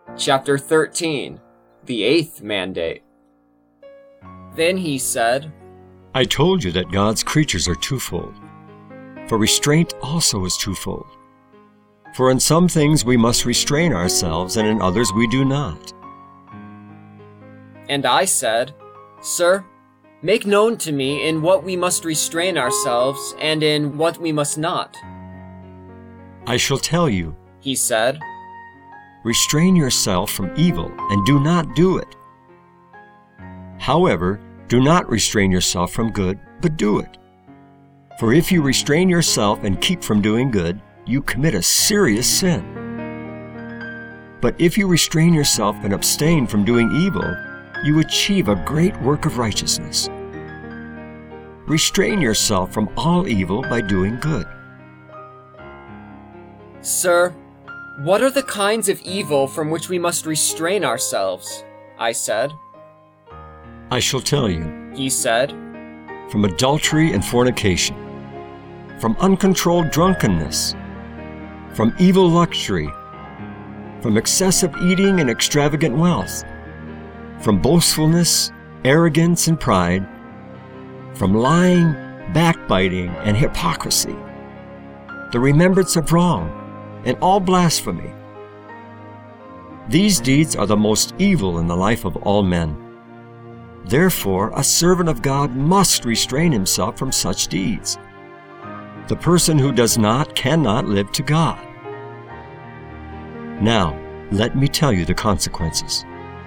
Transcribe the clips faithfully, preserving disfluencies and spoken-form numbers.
Chapter thirteen, the eighth mandate. Then he said, I told you that God's creatures are twofold, for restraint also is twofold. For in some things we must restrain ourselves, and in others we do not. And I said, Sir, make known to me in what we must restrain ourselves, and in what we must not. I shall tell you, he said, restrain yourself from evil, and do not do it. However, do not restrain yourself from good, but do it. For if you restrain yourself and keep from doing good, you commit a serious sin. But if you restrain yourself and abstain from doing evil, you achieve a great work of righteousness. Restrain yourself from all evil by doing good. Sir, what are the kinds of evil from which we must restrain ourselves? I said. I shall tell you, he said, from adultery and fornication, from uncontrolled drunkenness, from evil luxury, from excessive eating and extravagant wealth, from boastfulness, arrogance, and pride, from lying, backbiting, and hypocrisy, the remembrance of wrong, and all blasphemy. These deeds are the most evil in the life of all men. Therefore, a servant of God must restrain himself from such deeds. The person who does not cannot live to God. Now, let me tell you the consequences.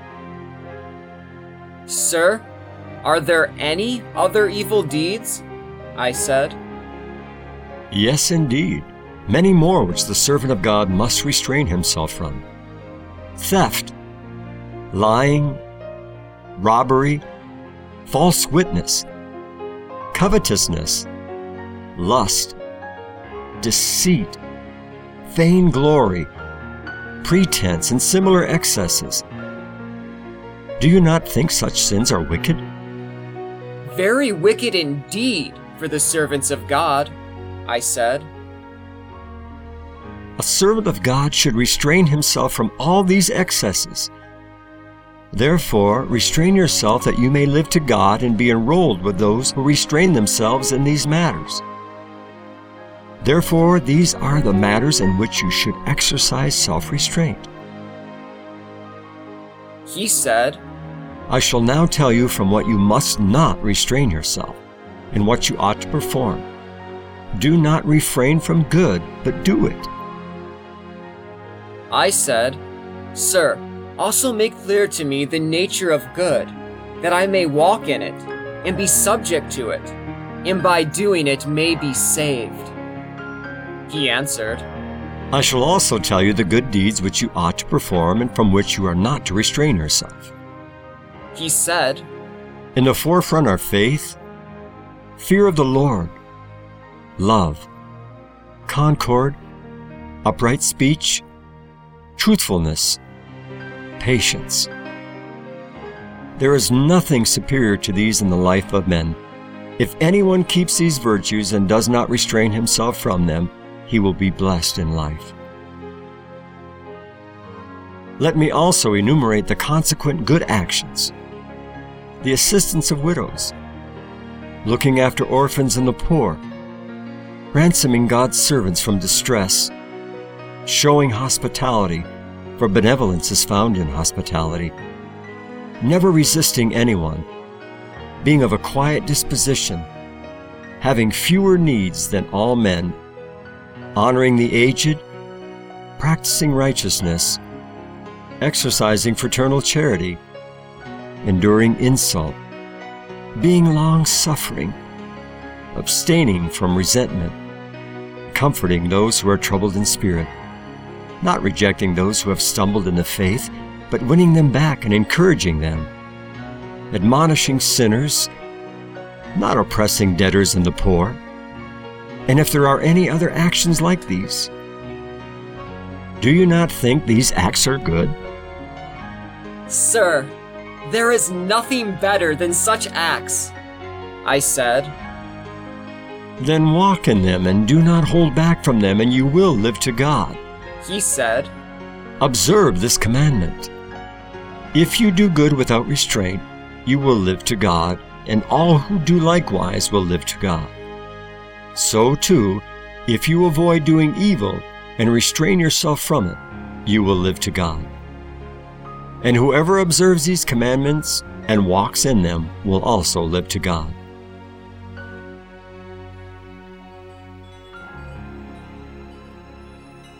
Sir, are there any other evil deeds? I said. Yes, indeed. Many more which the servant of God must restrain himself from. Theft, lying, robbery, false witness, covetousness, lust, deceit, vainglory, pretense, and similar excesses. Do you not think such sins are wicked? Very wicked indeed for the servants of God, I said. A servant of God should restrain himself from all these excesses. Therefore, restrain yourself that you may live to God and be enrolled with those who restrain themselves in these matters. Therefore, these are the matters in which you should exercise self-restraint. He said, I shall now tell you from what you must not restrain yourself, and what you ought to perform. Do not refrain from good, but do it. I said, Sir, also make clear to me the nature of good, that I may walk in it, and be subject to it, and by doing it may be saved. He answered, I shall also tell you the good deeds which you ought to perform, and from which you are not to restrain yourself. He said, in the forefront are faith, fear of the Lord, love, concord, upright speech, truthfulness, patience. There is nothing superior to these in the life of men. If anyone keeps these virtues and does not restrain himself from them, he will be blessed in life. Let me also enumerate the consequent good actions. The assistance of widows, looking after orphans and the poor, ransoming God's servants from distress, showing hospitality, for benevolence is found in hospitality, never resisting anyone, being of a quiet disposition, having fewer needs than all men, honoring the aged, practicing righteousness, exercising fraternal charity, enduring insult, being long-suffering, abstaining from resentment, comforting those who are troubled in spirit, not rejecting those who have stumbled in the faith, but winning them back and encouraging them, admonishing sinners, not oppressing debtors and the poor. And if there are any other actions like these, do you not think these acts are good? Sir, there is nothing better than such acts, I said. Then walk in them and do not hold back from them, and you will live to God. He said, Observe this commandment. If you do good without restraint, you will live to God, and all who do likewise will live to God. So too, if you avoid doing evil and restrain yourself from it, you will live to God. And whoever observes these commandments and walks in them will also live to God.